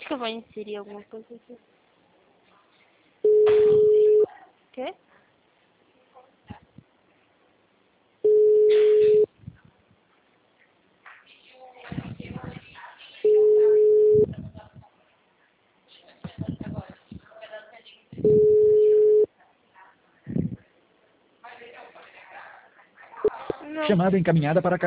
Acho que eu vou inserir alguma coisa aqui. Quê? Não. Chamada encaminhada para